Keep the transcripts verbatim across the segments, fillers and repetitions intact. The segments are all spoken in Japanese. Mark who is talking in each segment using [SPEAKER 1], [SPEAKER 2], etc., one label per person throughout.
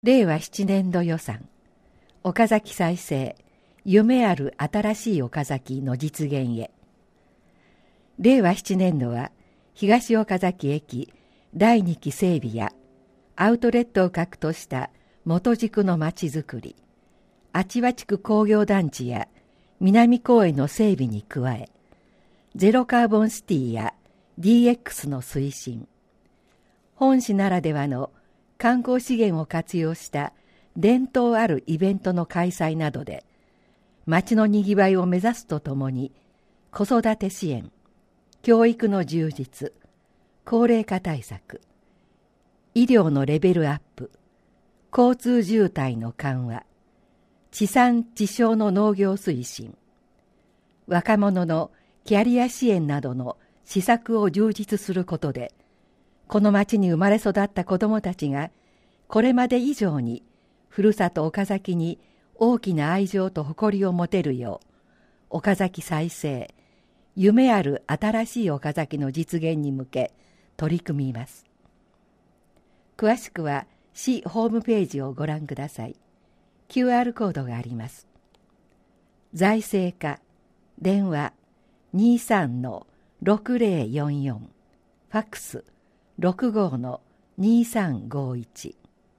[SPEAKER 1] れいわななねんど予算、岡崎再生、夢ある新しい岡崎の実現へ。れいわななねんどは、東岡崎駅だいにき整備や、アウトレットを核とした元軸のまちづくり、芦羽地区工業団地や南公園の整備に加え、ゼロカーボンシティや ディーエックス の推進、本市ならではの観光資源を活用した伝統あるイベントの開催などで、町のにぎわいを目指すとともに、子育て支援、教育の充実、高齢化対策、医療のレベルアップ、交通渋滞の緩和、地産地消の農業推進、若者のキャリア支援などの施策を充実することで、この町に生まれ育った子どもたちがこれまで以上にふるさと岡崎に大きな愛情と誇りを持てるよう、岡崎再生、夢ある新しい岡崎の実現に向け取り組みます。詳しくは市ホームページをご覧ください。キューアール コードがあります。財政課、電話 にさんのろくぜろよんよん、ファックス ろくごのにさんごいち。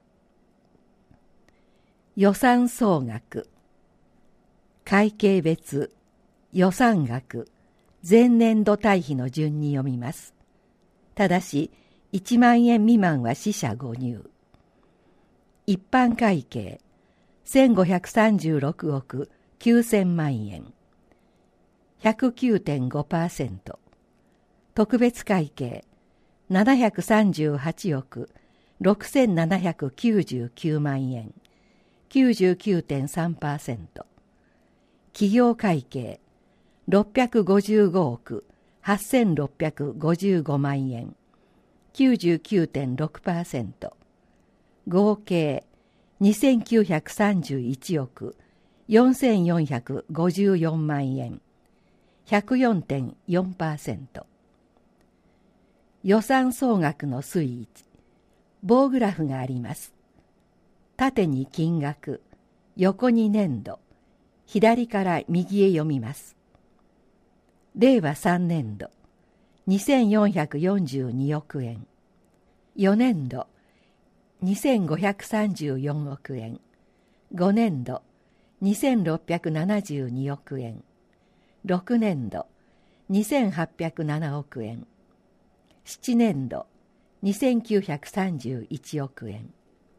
[SPEAKER 1] 予算総額、会計別、予算額、前年度対比の順に読みます。ただし、いちまんえん未満は四捨五入。一般会計、せんごひゃくさんじゅうろくおくきゅうせんまんえん。ひゃくきゅうてんごパーセント。特別会計、ななひゃくさんじゅうはちおくろくせんななひゃくきゅうじゅうきゅうまんえん。きゅうじゅうきゅうてんさんパーセント。企業会計、ろっぴゃくごじゅうごおくはっせんろっぴゃくごじゅうごまんえん。きゅうじゅうきゅうてんろくパーセント。合計、にせんきゅうひゃくさんじゅういちおくよんせんよんひゃくごじゅうよんまんえん。ひゃくよんてんよんパーセント。予算総額の推移、棒グラフがあります。縦に金額、横に年度、左から右へ読みます。れいわさんねんど、にせんよんひゃくよんじゅうにおくえん。よねんど、にせんごひゃくさんじゅうよんおくえん。ごねんど、にせんろっぴゃくななじゅうにおくえん。ろくねんど、にせんはっぴゃくななおくえん。ななねんど、にせんきゅうひゃくさんじゅういちおくえん。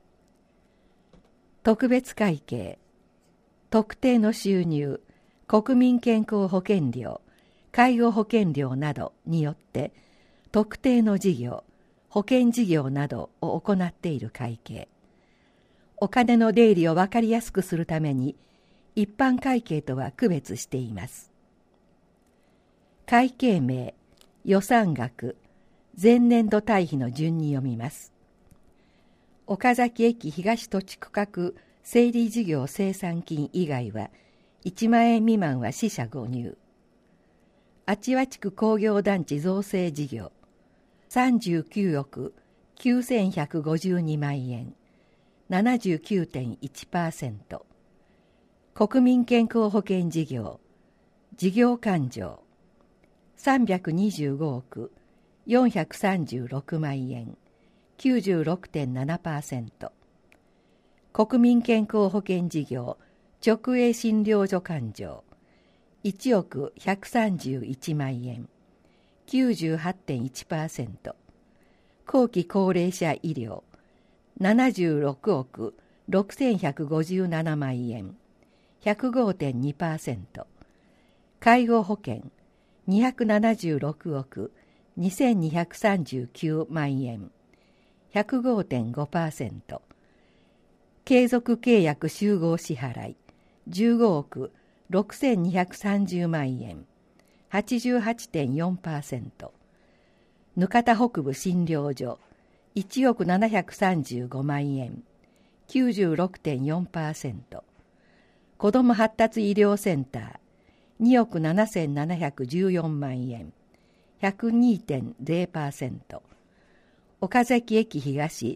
[SPEAKER 1] 特別会計、特定の収入、国民健康保険料、介護保険料などによって特定の事業、保険事業などを行っている会計。お金の出入りを分かりやすくするために一般会計とは区別しています。会計名、予算額、前年度対比の順に読みます。岡崎駅東土地区画整理事業生産金以外はいちまんえん未満は四捨五入。芦羽地区工業団地造成事業さんじゅうきゅうおくきゅうせんひゃくごじゅうにまんえん。ななじゅうきゅうてんいちパーセント。国民健康保険事業事業勘定さんびゃくにじゅうごおくよんひゃくさんじゅうろくまんえん。きゅうじゅうろくてんななパーセント。国民健康保険事業直営診療所勘定いちおくひゃくさんじゅういちまんえん。きゅうじゅうはちてんいちパーセント。後期高齢者医療ななじゅうろくおくろくせんひゃくごじゅうななまんえん。ひゃくごてんにパーセント。介護保険にひゃくななじゅうろくおくにせんにひゃくさんじゅうきゅうまんえん。ひゃくごてんごパーセント。継続契約集合支払いじゅうごおくろくせんにひゃくさんじゅうまんえん。はちじゅうはちてんよんパーセント。額田北部診療所いちおくななひゃくさんじゅうごまんえん。きゅうじゅうろくてんよんパーセント。子ども発達医療センターにおくななせんななひゃくじゅうよんまんえん。ひゃくにてんぜろパーセント。岡崎駅東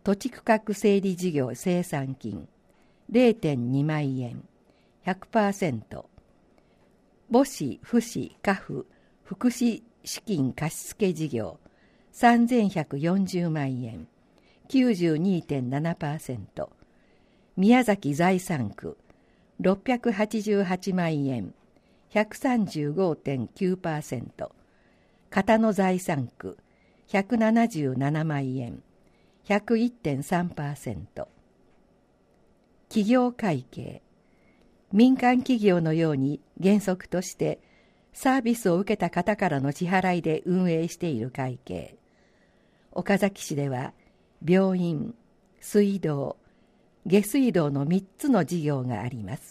[SPEAKER 1] 土地区画整理事業生産金 れいてんにまんえん ひゃくパーセント、母子父子家父福祉資金貸付事業さんぜんひゃくよんじゅうまんえん きゅうじゅうにてんななパーセント、宮崎財産区ろっぴゃくはちじゅうはちまんえん ひゃくさんじゅうごてんきゅうパーセント、片野財産区ひゃくななじゅうななまんえん ひゃくいってんさんパーセント。企業会計、民間企業のように原則としてサービスを受けた方からの支払いで運営している会計。岡崎市では病院、水道、下水道のみっつの事業があります。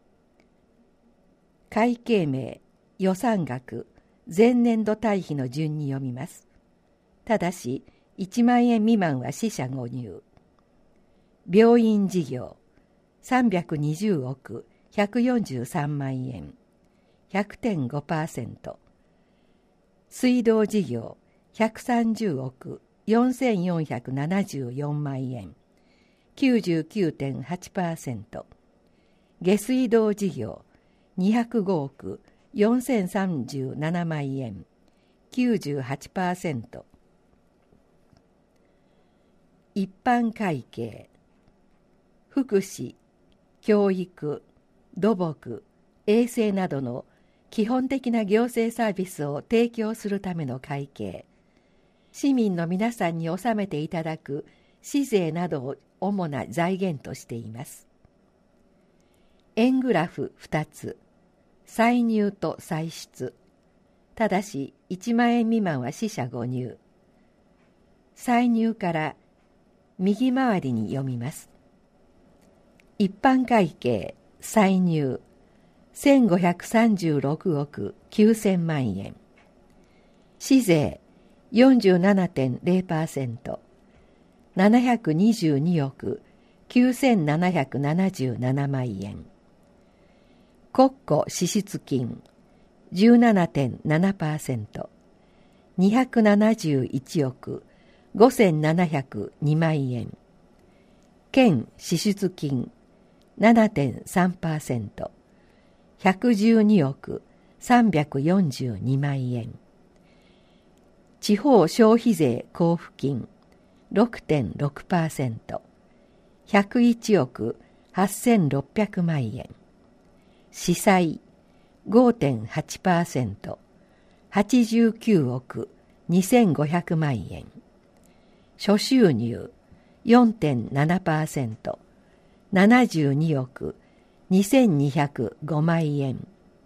[SPEAKER 1] 会計名、予算額、前年度対比の順に読みます。ただしいちまんえん未満は四捨五入。病院事業さんびゃくにじゅうおくひゃくよんじゅうさんまんえん ひゃくてんごパーセント、水道事業ひゃくさんじゅうおくよんせんよんひゃくななじゅうよんまんえん きゅうじゅうきゅうてんはちパーセント、下水道事業にひゃくごおくよんせんさんじゅうななまんえん きゅうじゅうはちパーセント。一般会計、福祉、教育、土木、衛生などの基本的な行政サービスを提供するための会計、市民の皆さんに納めていただく市税などを主な財源としています。円グラフふたつ、歳入と歳出。ただしいちまんえん未満は四捨五入。歳入から右回りに読みます。一般会計歳入せんごひゃくさんじゅうろくおくきゅうせんまんえん、市税 よんじゅうななてんれいパーセント、ななひゃくにじゅうにおくきゅうせんななひゃくななじゅうななまんえん、国庫支出金 じゅうななてんななパーセント、にひゃくななじゅういちおくごせんななひゃくにまんえん、県支出金 ななてんさんパーセント、ひゃくじゅうにおくさんびゃくよんじゅうにまんえん、地方消費税交付金 ろくてんろくパーセント、ひゃくいちおくはっせんろっぴゃくまんえん、市債 ごてんはちパーセント、はちじゅうきゅうおくにせんごひゃくまんえん、諸収入 よんてんななパーセント、ななじゅうにおくにせんにひゃくごまんえん、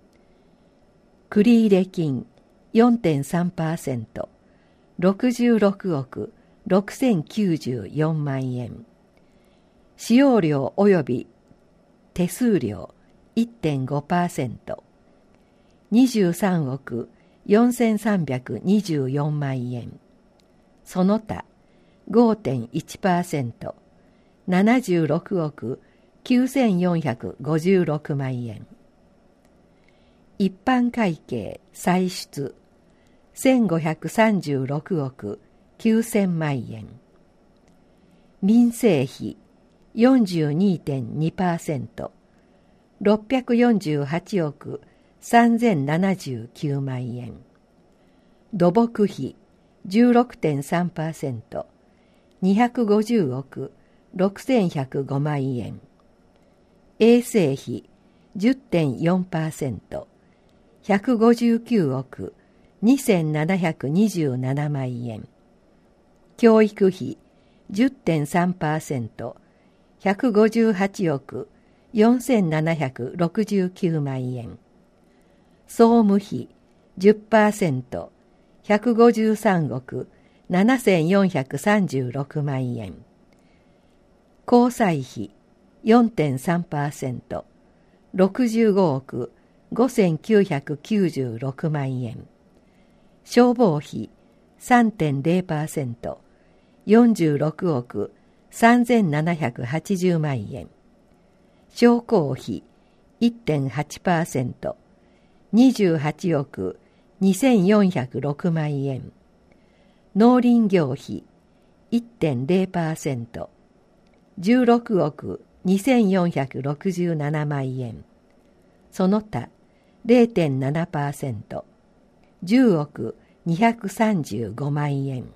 [SPEAKER 1] 繰入金 よんてんさんパーセント、ろくじゅうろくおくろくせんきゅうじゅうよんまんえん、使用料及び手数料 いってんごパーセント、にじゅうさんおくよんせんさんびゃくにじゅうよんまんえん、その他 ごてんいちパーセント、ななじゅうろくおくきゅうせんよんひゃくごじゅうろくまんえん、一般会計歳出せんごひゃくさんじゅうろくおくきゅうせんまんえん、民生費 よんじゅうにてんにパーセント、ろっぴゃくよんじゅうはちおくさんぜんななじゅうきゅうまんえん、土木費 じゅうろくてんさんパーセント、にひゃくごじゅうおくろくせんひゃくごまんえん、衛生費 じゅってんよんパーセント、ひゃくごじゅうきゅうおくにせんななひゃくにじゅうななまんえん、教育費 じゅってんさんパーセント、ひゃくごじゅうはちおくよんせんななひゃくろくじゅうきゅうまんえん、総務費 じゅっパーセント、ひゃくごじゅうさんおくななせんよんひゃくさんじゅうろくまんえん、交際費 よんてんさんパーセント、ろくじゅうごおくごせんきゅうひゃくきゅうじゅうろくまんえん、消防費 さんてんれいパーセント、よんじゅうろくおくさんぜんななひゃくはちじゅうまんえん、商工費 いってんはちパーセント、にじゅうはちおくにせんよんひゃくろくまんえん、農林業費いってんゼロパーセント、じゅうろくおくにせんよんひゃくろくじゅうななまんえん。その他 ゼロてんななパーセント、じゅうおくにひゃくさんじゅうごまんえん。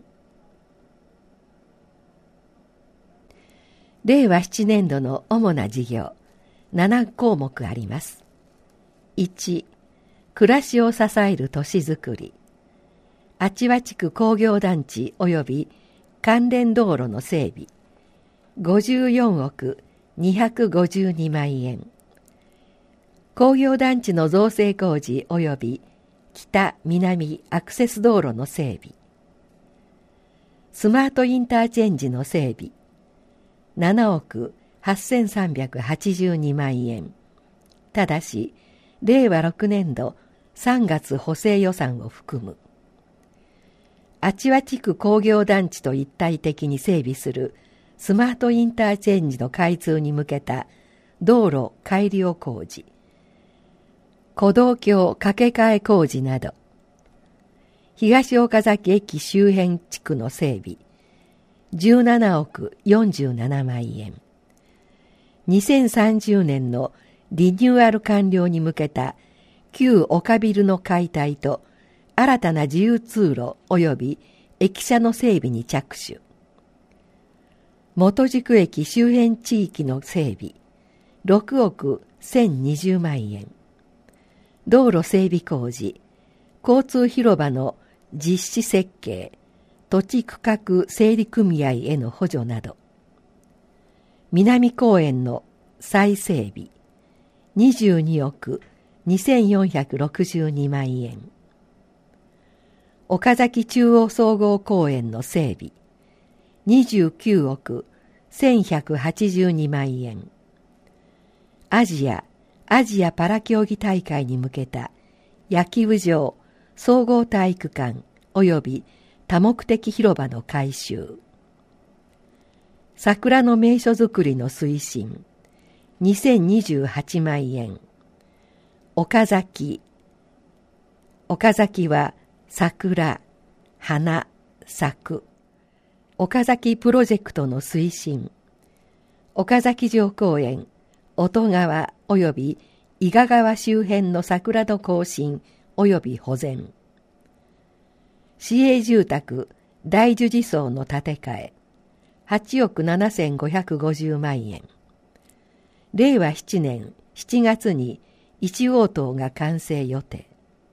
[SPEAKER 1] れいわななねんどの主な事業、ななこうもくあります。いち、暮らしを支える都市づくり。芦羽地区工業団地及び関連道路の整備、ごじゅうよんおくにひゃくごじゅうにまんえん。工業団地の造成工事及び北・南アクセス道路の整備。スマートインターチェンジの整備、ななおくはっせんさんびゃくはちじゅうにまんえん。ただし、れいわろくねんどさんがつ補正予算を含む。芦羽地区工業団地と一体的に整備するスマートインターチェンジの開通に向けた道路改良工事、歩道橋架け替え工事など、東岡崎駅周辺地区の整備、じゅうななおくよんじゅうななまんえん。にせんさんじゅうねんのリニューアル完了に向けた旧岡ビルの解体と新たな自由通路及び駅舎の整備に着手。元宿駅周辺地域の整備、ろくおくせんにじゅうまんえん。道路整備工事、交通広場の実施設計、土地区画整理組合への補助など。南公園の再整備、にじゅうにおくにせんよんひゃくろくじゅうにまんえん。岡崎中央総合公園の整備、にじゅうきゅうおくせんひゃくはちじゅうにまんえん。アジア、アジアパラ競技大会に向けた野球場、総合体育館及び多目的広場の改修。桜の名所づくりの推進、にせんにじゅうはちまんえん。岡崎。岡崎は桜、花、咲く。岡崎プロジェクトの推進。岡崎城公園、音川及び伊賀川周辺の桜の更新及び保全。市営住宅大樹寺荘の建て替え、はちおくななせんごひゃくごじゅうまんえん。れいわななねんしちがつにいちごうとうが完成予定。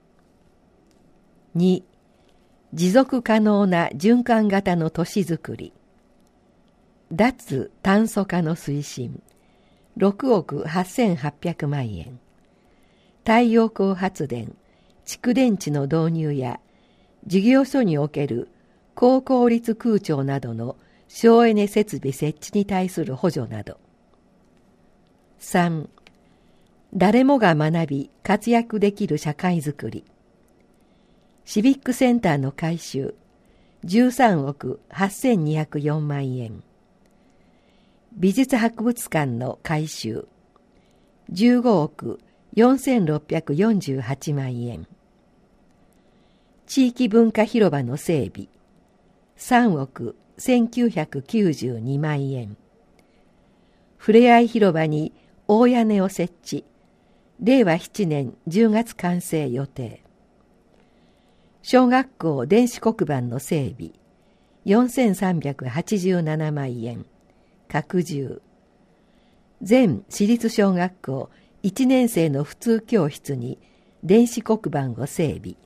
[SPEAKER 1] に、持続可能な循環型の都市づくり。脱炭素化の推進、ろくおくはっせんはっぴゃくまんえん。太陽光発電、蓄電池の導入や、事業所における高効率空調などの省エネ設備設置に対する補助など。さん、誰もが学び活躍できる社会づくり。シビックセンターの改修、じゅうさんおくはっせんにひゃくよんまんえん。美術博物館の改修、じゅうごおくよんせんろっぴゃくよんじゅうはちまんえん。地域文化広場の整備、さんおくせんきゅうひゃくきゅうじゅうにまんえん。ふれあい広場に大屋根を設置、れいわななねんじゅうがつ完成予定。小学校電子黒板の整備、よんせんさんびゃくはちじゅうななまんえん、拡充。全私立小学校いちねんせいの普通教室に電子黒板を整備。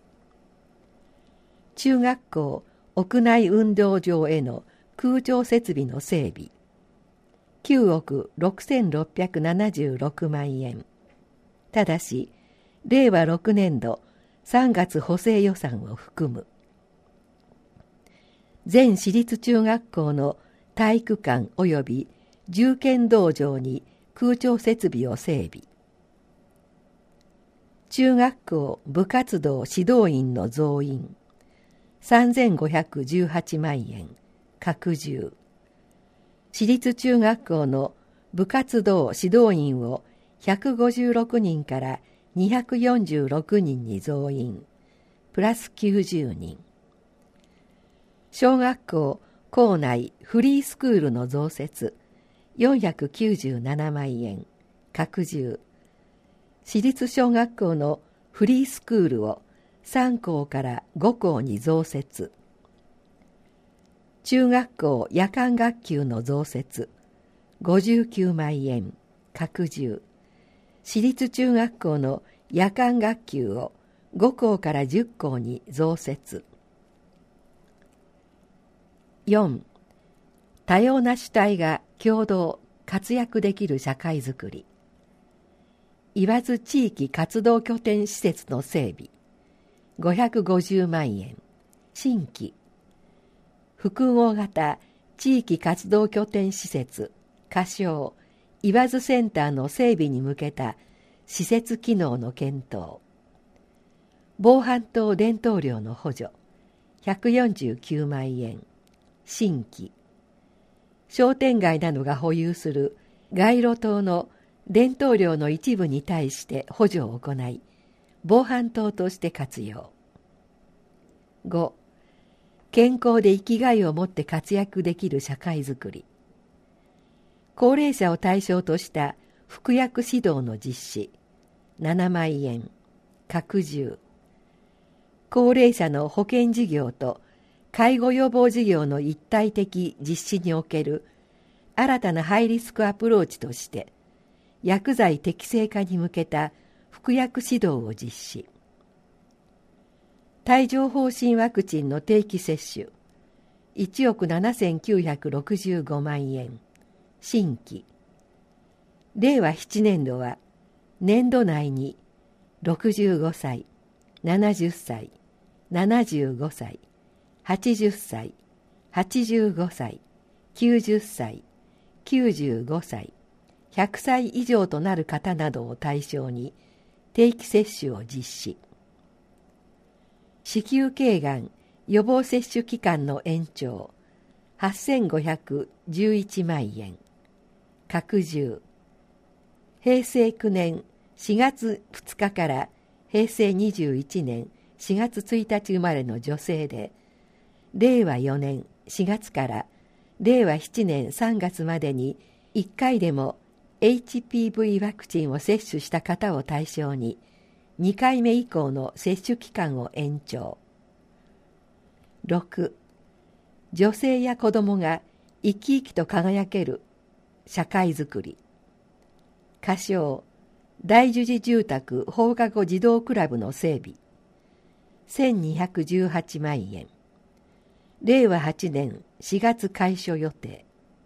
[SPEAKER 1] 中学校屋内運動場への空調設備の整備、きゅうおくろくせんろっぴゃくななじゅうろくまんえん。ただし、れいわろくねんどさんがつ補正予算を含む。全私立中学校の体育館及び銃剣道場に空調設備を整備。中学校部活動指導員の増員、さんぜんごひゃくじゅうはちまんえん、拡充。私立中学校の部活動指導員をひゃくごじゅうろくにんからにひゃくよんじゅうろくにんに増員、プラスきゅうじゅうにん。小学校校内フリースクールの増設よんひゃくきゅうじゅうななまんえん拡充。私立小学校のフリースクールをさんこうからごこうに増設。中学校夜間学級の増設ごじゅうきゅうまんえん拡充。私立中学校の夜間学級をごこうからじゅっこうに増設。よん. 多様な主体が共同活躍できる社会づくり。岩津地域活動拠点施設の整備ごひゃくごじゅうまんえん新規。複合型地域活動拠点施設仮称岩津センターの整備に向けた施設機能の検討。防犯等伝統料の補助ひゃくよんじゅうきゅうまんえん新規。商店街などが保有する街路灯の伝統料の一部に対して補助を行い、防犯灯として活用。ご. 健康で生きがいを持って活躍できる社会づくり。高齢者を対象とした服薬指導の実施ななまんえん拡充。高齢者の保健事業と介護予防事業の一体的実施における新たなハイリスクアプローチとして薬剤適正化に向けた服薬指導を実施。帯状疱疹ワクチンの定期接種いちおくななせんきゅうひゃくろくじゅうごまんえん新規。れいわななねんどは年度内にろくじゅうごさい、ななじゅっさい、ななじゅうごさい、はちじゅっさい、はちじゅうごさい、きゅうじゅっさい、きゅうじゅうごさい、ひゃくさい以上となる方などを対象に定期接種を実施。子宮頸がん予防接種期間の延長はっせんごひゃくじゅういちまんえん拡充。へいせいきゅうねんしがつふつかからへいせいにじゅういちねんしがつついたち生まれの女性で、れいわよねんしがつかられいわななねんさんがつまでにいっかいでも エイチピーブイ ワクチンを接種した方を対象ににかいめ以降の接種期間を延長。ろく. 女性や子どもが生き生きと輝ける社会づくり。仮称大樹寺住宅放課後児童クラブの整備せんにひゃくじゅうはちまんえん。れいわはちねんしがつ開所予定。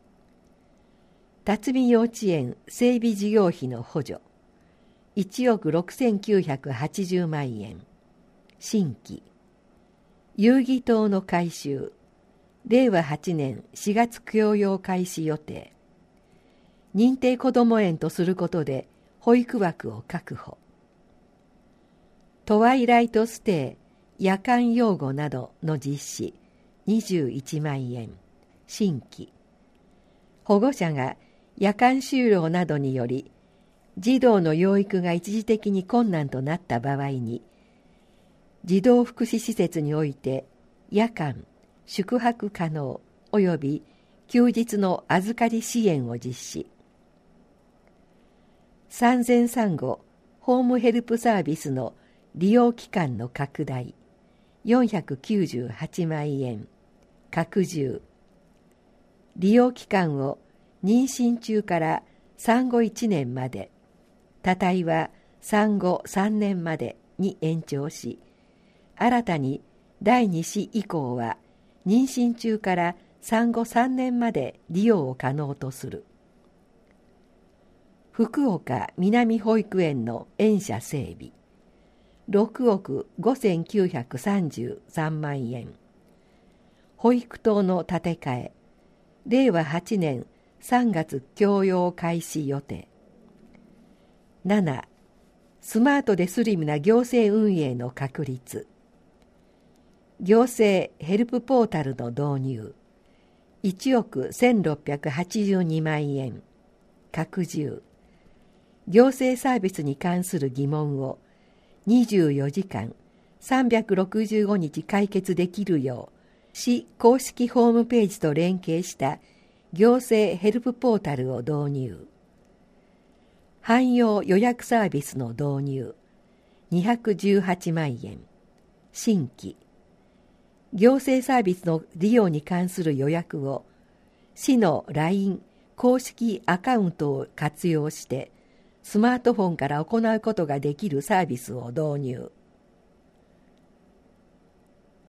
[SPEAKER 1] 辰巳幼稚園整備事業費の補助いちおくろくせんきゅうひゃくはちじゅうまんえん新規。遊戯棟の改修れいわはちねんしがつ供用開始予定。認定こども園とすることで保育枠を確保。トワイライトステイ夜間養護などの実施にじゅういちまんえん新規。保護者が夜間就労などにより児童の養育が一時的に困難となった場合に児童福祉施設において夜間宿泊可能および休日の預かり支援を実施。産前産後ホームヘルプサービスの利用期間の拡大よんひゃくきゅうじゅうはちまんえん拡充。利用期間を妊娠中から産後いちねんまで、多胎は産後さんねんまでに延長し、新たにだいに子以降は妊娠中から産後さんねんまで利用を可能とする。福岡南保育園の園舎整備ろくおくごせんきゅうひゃくさんじゅうさんまんえん。保育棟の建て替えれいわはちねんさんがつ供用開始予定。なな. スマートでスリムな行政運営の確立。行政ヘルプポータルの導入いちおくせんろっぴゃくはちじゅうにまんえん拡充。行政サービスに関する疑問をにじゅうよじかんさんびゃくろくじゅうごにち解決できるよう市公式ホームページと連携した行政ヘルプポータルを導入。汎用予約サービスの導入にひゃくじゅうはちまんえん。新規。行政サービスの利用に関する予約を市の ライン 公式アカウントを活用してスマートフォンから行うことができるサービスを導入。